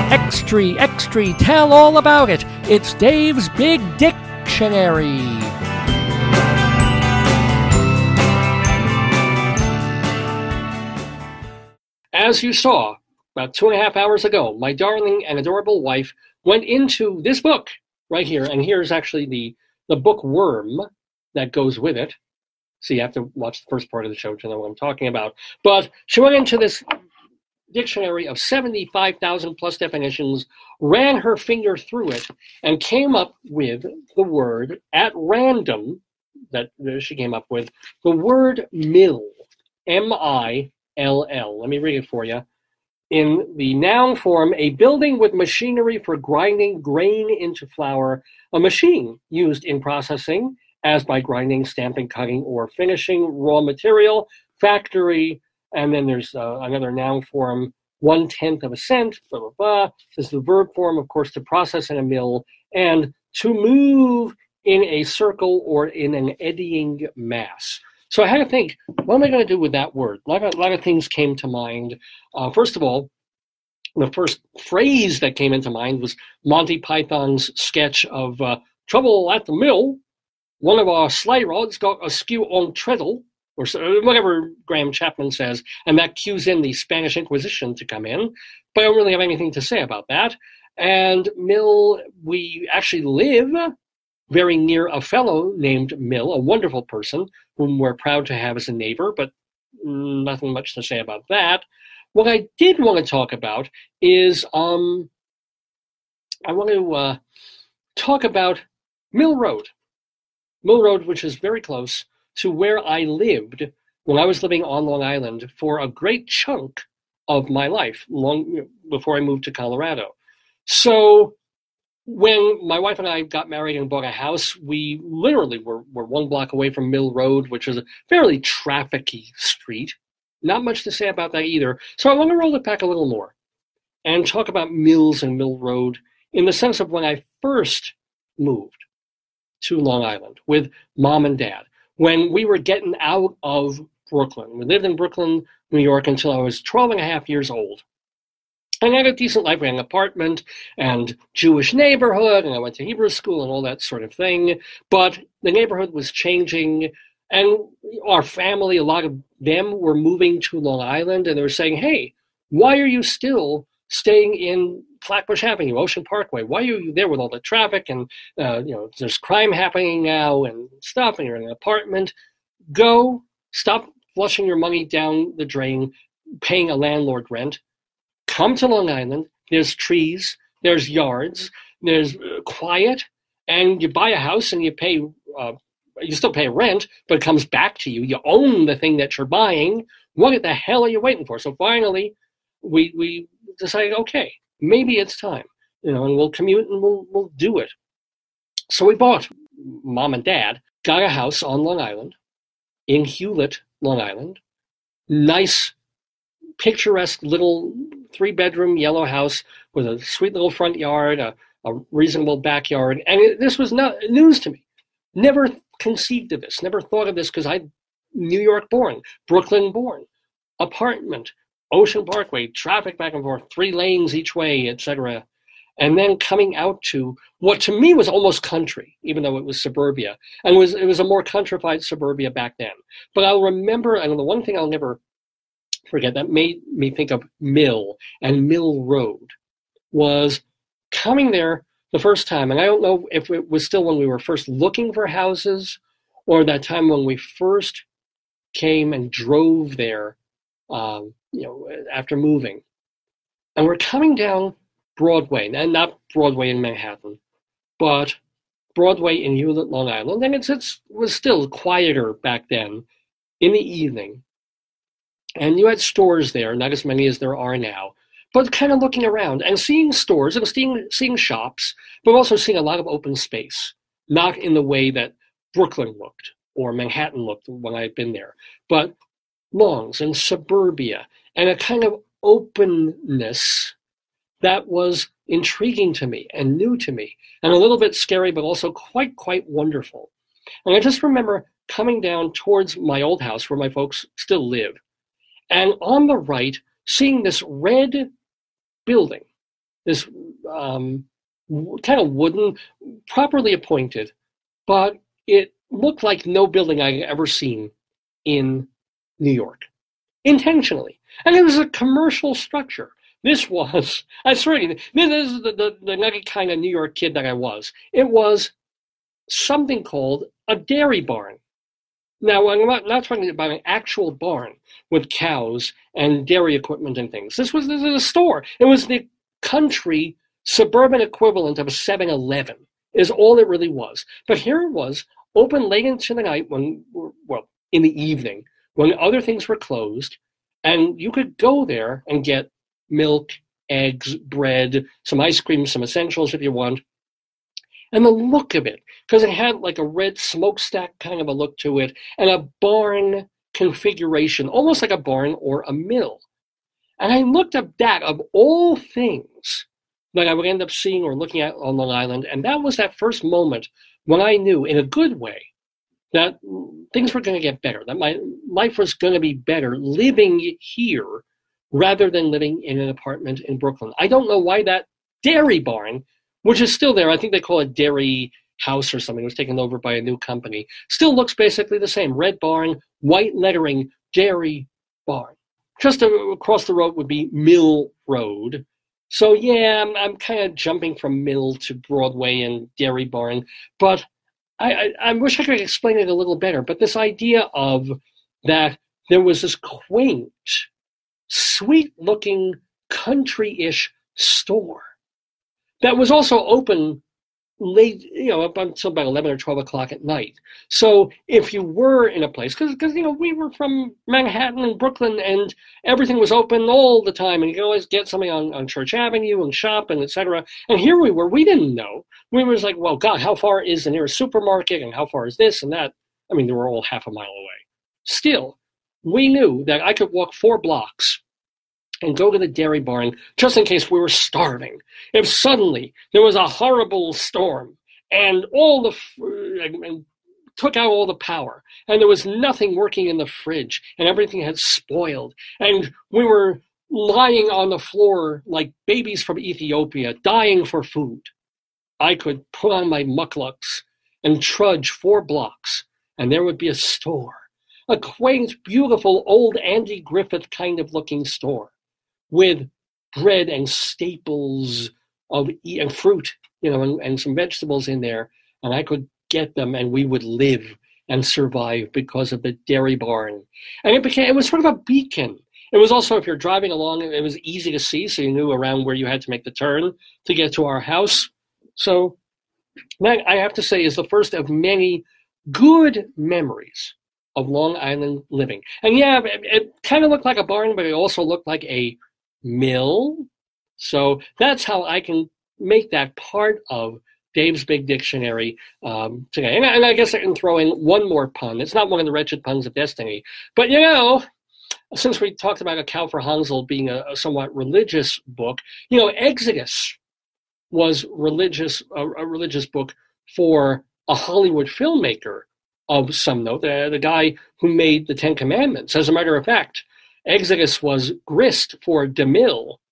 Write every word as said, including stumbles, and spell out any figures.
Extra, extra, tell all about it. It's Dave's Big Dictionary. As you saw about two and a half hours ago, my darling and adorable wife went into this book right here, and here's actually the, the bookworm that goes with it. So you have to watch the first part of the show to know what I'm talking about. But she went into this dictionary of seventy-five thousand plus definitions, ran her finger through it, and came up with the word at random that she came up with, the word mill, M I L L. Let me read it for you. In the noun form, a building with machinery for grinding grain into flour, a machine used in processing, as by grinding, stamping, cutting, or finishing raw material, factory. And then there's uh, another noun form, one-tenth of a cent, blah, blah, blah. This is the verb form, of course, to process in a mill, and to move in a circle or in an eddying mass. So I had to think, what am I going to do with that word? A lot of, a lot of things came to mind. Uh, first of all, the first phrase that came into mind was Monty Python's sketch of uh, trouble at the mill. One of our sleigh rods got askew on treadle, or whatever Graham Chapman says, and that cues in the Spanish Inquisition to come in. But I don't really have anything to say about that. And Mill, we actually live very near a fellow named Mill, a wonderful person whom we're proud to have as a neighbor, but nothing much to say about that. What I did want to talk about is um, I want to uh, talk about Mill Road. Mill Road, which is very close to where I lived when I was living on Long Island for a great chunk of my life, long before I moved to Colorado. So when my wife and I got married and bought a house, we literally were, were one block away from Mill Road, which is a fairly trafficy street. Not much to say about that either. So I want to roll it back a little more and talk about mills and Mill Road in the sense of when I first moved to Long Island with mom and dad, when we were getting out of Brooklyn. We lived in Brooklyn, New York until I was twelve and a half years old. And I had a decent life. We had an apartment and Jewish neighborhood, and I went to Hebrew school and all that sort of thing. But the neighborhood was changing, and our family, a lot of them were moving to Long Island, and they were saying, hey, why are you still staying in Flatbush Avenue, Ocean Parkway? Why are you there with all the traffic? And, uh, you know, there's crime happening now and stuff, and you're in an apartment. Go, stop flushing your money down the drain, paying a landlord rent. Come to Long Island. There's trees, there's yards, there's uh, quiet, and you buy a house and you pay, uh, you still pay rent, but it comes back to you. You own the thing that you're buying. What the hell are you waiting for? So finally, we we decided, okay, maybe it's time, you know, and we'll commute and we'll we'll do it. So we bought, mom and dad got a house on Long Island, in Hewlett, Long Island. Nice, picturesque little three-bedroom yellow house with a sweet little front yard, a, a reasonable backyard. And it, this was not news to me. Never conceived of this, never thought of this because I'm New York born, Brooklyn born. Apartment, Ocean Parkway, traffic back and forth, three lanes each way, et cetera. And then coming out to what to me was almost country, even though it was suburbia. And it was, it was a more countrified suburbia back then. But I'll remember, and the one thing I'll never forget that made me think of Mill and Mill Road was coming there the first time. And I don't know if it was still when we were first looking for houses or that time when we first came and drove there, um, you know, after moving. And we're coming down Broadway, and not Broadway in Manhattan, but Broadway in Hewlett, Long Island. And it's, it's, it was still quieter back then in the evening. And you had stores there, not as many as there are now, but kind of looking around and seeing stores and seeing, seeing shops, but also seeing a lot of open space, not in the way that Brooklyn looked or Manhattan looked when I had been there, but lawns and suburbia and a kind of openness that was intriguing to me and new to me and a little bit scary, but also quite, quite wonderful. And I just remember coming down towards my old house where my folks still live. And on the right, seeing this red building, this um, kind of wooden, properly appointed, but it looked like no building I had ever seen in New York, intentionally. And it was a commercial structure. This was, I swear to you, this is the, the, the nutty kind of New York kid that I was. It was something called a dairy barn. Now, I'm not, not talking about an actual barn with cows and dairy equipment and things. This was, this was a store. It was the country suburban equivalent of a seven eleven, is all it really was. But here it was, open late into the night when, well, in the evening, when other things were closed, and you could go there and get milk, eggs, bread, some ice cream, some essentials if you want. And the look of it, because it had like a red smokestack kind of a look to it, and a barn configuration, almost like a barn or a mill. And I looked at that, of all things that I would end up seeing or looking at on Long Island, and that was that first moment when I knew, in a good way, that things were going to get better, that my life was going to be better living here rather than living in an apartment in Brooklyn. I don't know why that dairy barn, which is still there, I think they call it Dairy House or something, it was taken over by a new company, still looks basically the same. Red barn, white lettering, dairy barn. Just across the road would be Mill Road. So yeah, I'm, I'm kind of jumping from Mill to Broadway and Dairy Barn, but I, I, I wish I could explain it a little better. But this idea of that there was this quaint, sweet-looking, country-ish store that was also open late, you know, up until about eleven or twelve o'clock at night. So if you were in a place, because, because you know, we were from Manhattan and Brooklyn, and everything was open all the time, and you could always get something on, on Church Avenue and shop and et cetera. And here we were, we didn't know. We was like, well, God, how far is the nearest supermarket, and how far is this and that? I mean, they were all half a mile away. Still, we knew that I could walk four blocks and go to the dairy barn just in case we were starving. If suddenly there was a horrible storm and all the and, and took out all the power, and there was nothing working in the fridge, and everything had spoiled, and we were lying on the floor like babies from Ethiopia, dying for food, I could put on my mucklucks and trudge four blocks, and there would be a store, a quaint, beautiful, old Andy Griffith kind of looking store, with bread and staples of and fruit, you know, and, and some vegetables in there, and I could get them, and we would live and survive because of the dairy barn. And it became, it was sort of a beacon. It was also, if you're driving along, it was easy to see, so you knew around where you had to make the turn to get to our house. So that, I have to say, is the first of many good memories of Long Island living. And yeah, it, it kind of looked like a barn, but it also looked like a mill. So that's how I can make that part of Dave's Big Dictionary um, today. And, and I guess I can throw in one more pun. It's not one of the wretched puns of destiny, but you know, since we talked about A Cow for Hansel being a, a somewhat religious book, you know, Exodus was religious, a, a religious book for a Hollywood filmmaker of some note, the, the guy who made the Ten Commandments. As a matter of fact, Exodus was grist for DeMille,